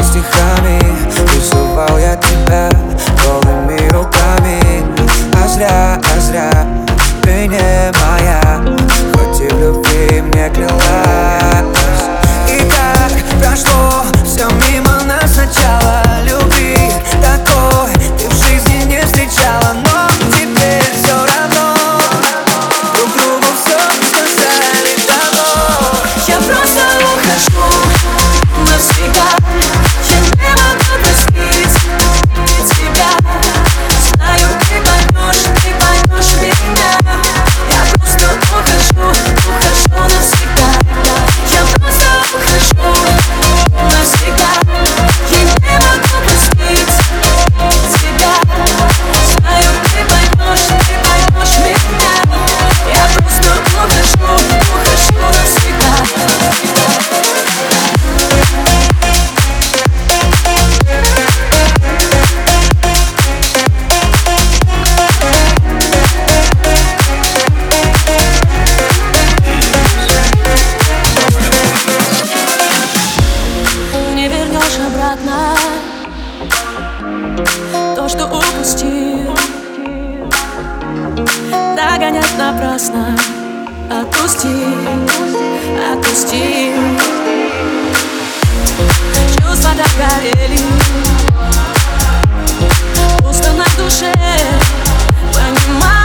стихами рисовал я тебя голыми руками. А зря ты не моя, хоть и в любви мне клялась. И так прошло все мимо нас сначала. Любви такой ты в жизни не встречала, но теперь все равно друг другу все сказали давно. Я просто ухожу навсегда. Я не могу простить тебя. Знаю, ты поймешь меня. Я просто ухожу навсегда. Я просто ухожу навсегда. Я не могу простить тебя. Знаю, ты поймешь меня. Я просто ухожу навсегда. Не вернешь обратно то, что упустил. Догонять напрасно. Отпусти. Чувства догорели, пусто на душе. Понимаю.